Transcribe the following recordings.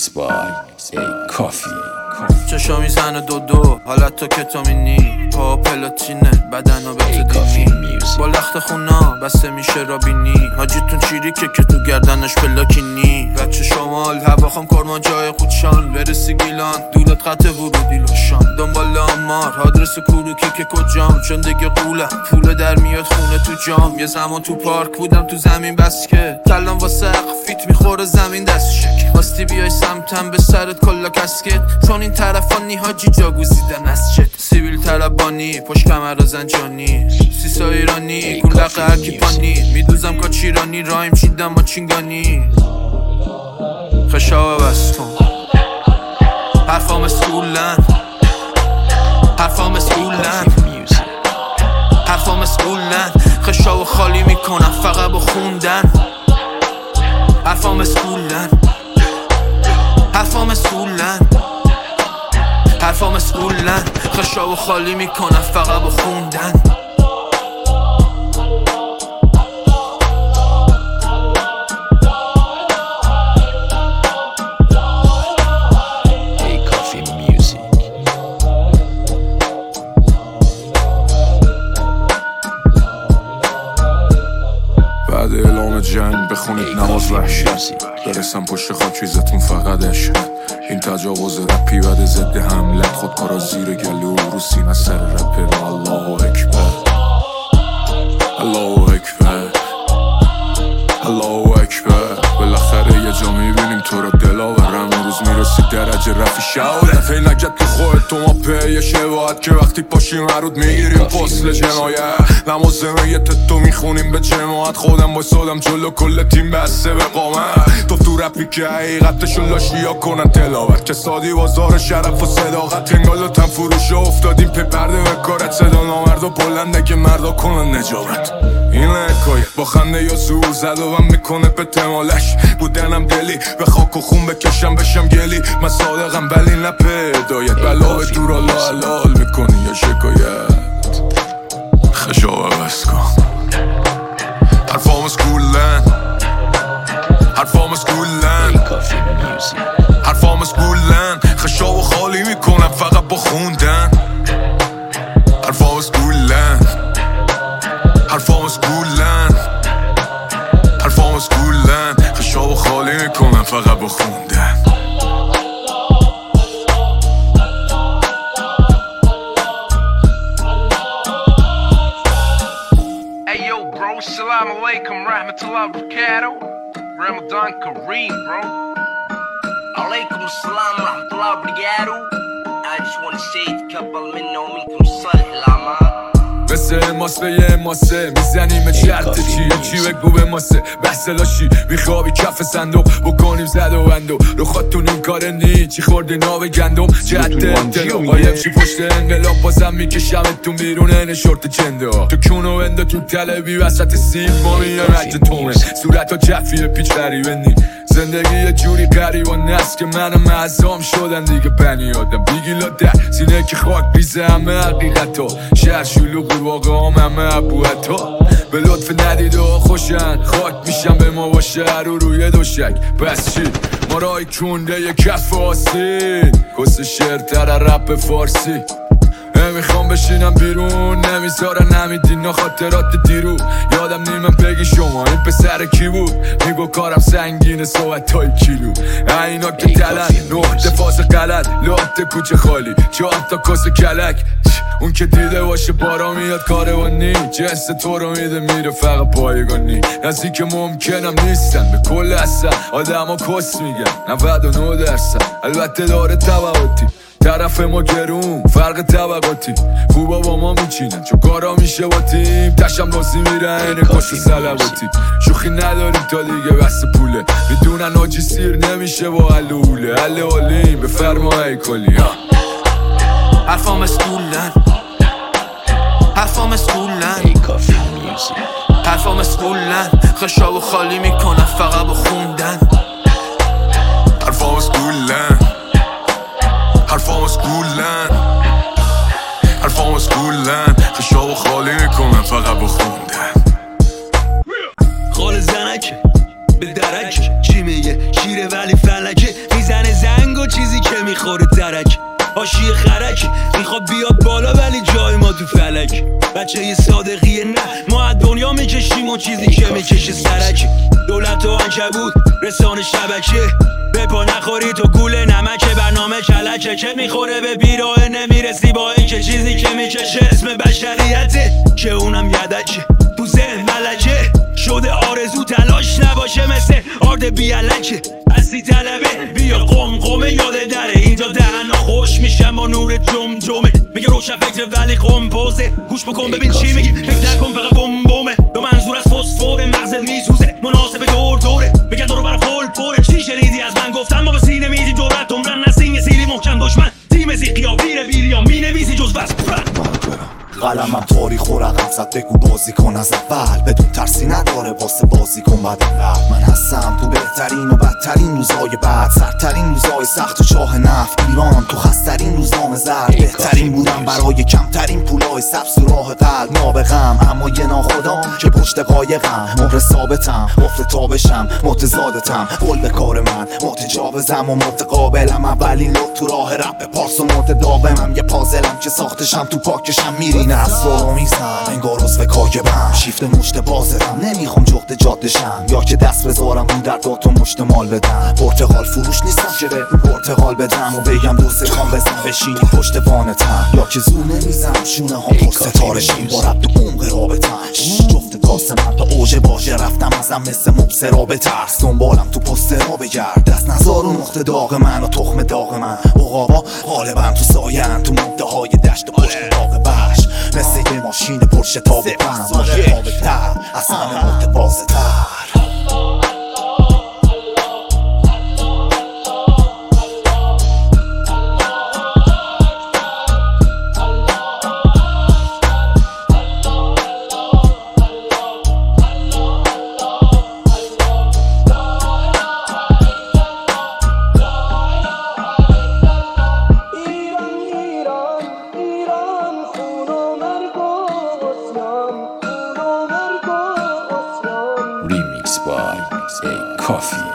Mix by A Coffee. چشا میزنه دو حالت تو کتامینی پا پلاتینه بدنو به تدیمی با لخت خونا بسته میشه رابینی حاجیتون چیریکه که تو گردنش پلاکینی بچه شمال هواخم کرمان جای خودشان برسی گیلان دولت خط ورودی لوشان دنبال آمار آدرس کلوکی که کجام چون دیگه قوله پول در میاد خونه تو جام یه زمان تو پارک بودم تو زمین بس که تلم واسه فیت میخوره زمین دست شک خواستی بیای سمتم به سرت کلا کسکت چون این طرفانی حاجی جا گزیدن از چت سیبیل طلبانی پشت کمر زنجانی سیسا ایرانی گولق هرکی پانی میدوزم کاچیرانی رایم چیدم با چینگانی خشاوه بست کن حرفام اسکولن حرفام اسکولن حرفام اسکولن خشاوه خالی میکنم فقط با خوندن حرفام اسکولن حرفام اسکولن حرفام اسکولن خشاوه خالی میکنم فقط با خوندن بعد اعلام جنگ بخونید نماز وحشت برسم پشت خاکریزتون فقط عشق این تجاوز رپی بعد ضد حملت خودکارا زیر گلو رو سینه سر رپر الله اکبر الله اکبر الله اکبر بالاخره یه جا میبینیم تو رو دلاورم اون روز میرسی درجه رفی شاوره دفعه نگت تو خواهد تو ما پیه شواهد که وقتی پاشیم عرود میگیریم فصل جنایه نمازمه یه تتو میخونیم به جماعت خودم با سادم جلو کل تیم بسته به قامت تو رپی که حقیقتشو لاشیا کنن تلاوت که سادی بازار شرف و صداقت انگال و تن فروش افتادیم پی پرده به کارت صدا نامرد و بلنده که مردا کنن نجابت این حکایت با خنده یا زور زد و من میکنه به تمالش بودنم دلی به خاک و خون بکشم بشم گلی من صادقم ولی نه پدایت بلا به دور الله حلال میکنی یا شکایت خشاوه بس کن حرفام اسکولن حرفام اسکولن حرفام اسکولن خشاوه خالی میکنم فقط با خوندن حرفام اسکولن حرفام اسکولن حرفام اسکولن خشاوه خالی میکنم فقط با خوندن Ayo bro, salam alaikum, rahmatullah barakatuh. Ramadan Kareem bro. Alaikum salam, rahmatullah barakatuh. I just wanna say تقبل منا ومنكم صالح الأعمال. مثل ماسه ماسه میزنیم چرت چی بگو به ماسه بحث لاشی میخوابی کف صندوق بکنیم زد و بندو رو خودتون این کار نی چی خوردی ناو گندم جد انتلو قایم چی پشت انقلاب بازم میکشمتون بیرون نشورت چنده تو کونو انده تو تلوی وسط سیب ما میان رج تومه صورت ها جفیه پیچ غریبه نی زندگی یه جوری قریبان است که منم معظام شدن دیگه بنی آدم بیگی لاده سینه که خاک بیزه همه حقیقت ها شهر شلوغ واقع همه عبوهتا به لطف ندیده ها خوشن خاک میشن به ما باشه رو روی دوشک پس چی ما رای کنده یه کف آسین کس شعرتر رپ فارسی نمیخوام بشینم بیرون نمیذارن نمیدین خاطرات دیرو یادم نیمم بگی شما این پسر کی بود میگو کارم سنگینه صحبت های کیلو اینا که دلن نقطه فاز غلط لحظه کوچه خالی 4 تا کاسه کلک اون که دیده باشه بارا میاد کاروانی جنس تو رو میده میره فقط پایگانی نزدیک ممکنم نیستن به کل اصلا آدم ها کس میگن 99% البته داره تبعاتی طرف ما گرون فرق طبقاتی خوبا با ما میچینن چون کارا میشه با تیم تشم بازی میرن اینه کش سلواتی شوخی نداریم تا دیگه بس پوله میدونن آجی سیر نمیشه با حلوله حل حالیم به فرمای کلی حرفام اسکولن حرفام اسکولن حرفام اسکولن خشاوه خالی میکنم فقط با خوندن حرفام اسکولن حرفام اسکولن حرفام اسکولن خشاوه خالی میکنم فقط با خوندن خال زنک به درک چی میگه شیره ولی فلکه میزنه میخوره درک حاشیه خرک میخواد بیاد بالا ولی جای ما تو فلک بچه یه صادقیه نه ما از دنیا میکشیم و چیزی که میکشه سرک دولت و عنکبوت رسانه شبکه به پا نخوری تو گول نمکه برنامه کلکه که میخوره به بیراه نمیرسی با این که چیزی که میکشه اسم بشریته که اونم یدکه تو ذهن ملکه شده آرزو تلاش نباشه مثل آرد بیالکه هستی طلبه بیا قمقمه یاده دره اینجا دهنا خوش میشم با نور جمجمه میگه روشن فکر ولی قمپوزه گوش بکن ببین چی میگی فکر نکن فقط بمبومه دو منظور از فسفور مغزت میسوزه مناسب دور دوره میگه دورو برا فول پوره چی شنیدی از من گفتم ما به سینه میدی جرأت عمرن نسیم یه سیری محکم دشمن تیم زیقیا ویره ویریا مینویسی جز بس قلمم تاریخ و رقم زد بگو بازی کن از اول بدون ترسی نداره واسه بازی کن بعد من هستم تو بهترین و بدترین روزهای بعد سرترین روزهای سخت و چاه نفت ایران تو خسترین روزنامه زرد بهترین بودم برای کمترین پولای سبز و راه قلب نابغم اما یه ناخدام که پشت قایقم مهر ثابتم افت تابشم متضادتم قول به کار من متجاوزم و متقابلم اولین لط تو راه رپ پارس و متداومم یه پازلم که ساختشم تو پاکشم میرین اسرارو میزن انگار عضو کاگبم شیفت مشت بازرم نمیخوام جغد جادشم یا که دست بذارم رو در داد و مشت مال بدم پرتقال فروش نیستم که به پرتقال بدم و بگم دو سکان بزن بشینی پشت وانتم یا که زور نمیزم شونه ها پر ستارشیم با رب تو عمق رابطم جفت تاس من تا اوج باشه رفتم ازم مثل مبصرا به ترس دنبالم تو پست را بگرد دست نزار و نقطه داغ من و تخم داغ من عقابا غالبا تو ساین تو مده های دشت و پشت داغ بش مثل یه ماشین پرشتاب بند متفاوت تر از همه متبازه تر Remix by A Coffee.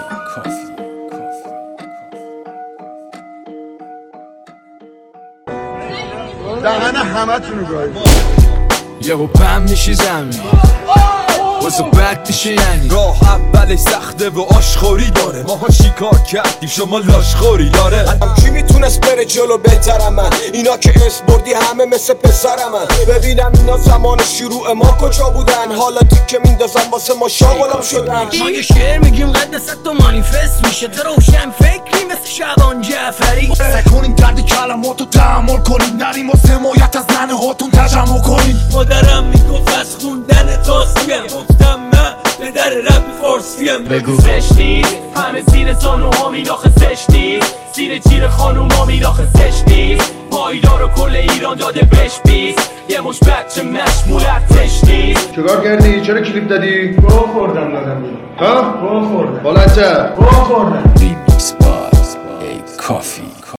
دهن همه تونو گاهی یهو پم میشی زمین واسه بد میشه یعنی راه اولش سخته و آشخوری داره ماها شکار کردیم شما لاشخوری داره کی میتونست بره جلو بهترم من اینا که اسم بردی همه مثل پسرم من ببینم اینا زمان شروع ما کجا بودن حالا که میندازن واسه ما شاغلم شدن ما یه شعر میگیم قدست تو مانیفست میشه تو روشن فکری مثل شبان جعفری سکنین درد کلماتو تحمل کنین نریم و حمایت از ننه هاتون تجمع کنین مادرم میگفت از خوندن توصیم گفتم من به در رب فارسیم بگو زشتی همه زیر زانو ها میلاخه زشتی زیر جیر خانوم ها میلاخه زشتی پایدار و کل ایران داده بش بیست یه مش بچه مشمول ارتش نیست چکار کردی؟ چرا کلیپ دادی؟ گوه خوردم دادم بیرون ها؟ گوه خوردم بلند چه؟ گوه خوردم Remix by A Coffee.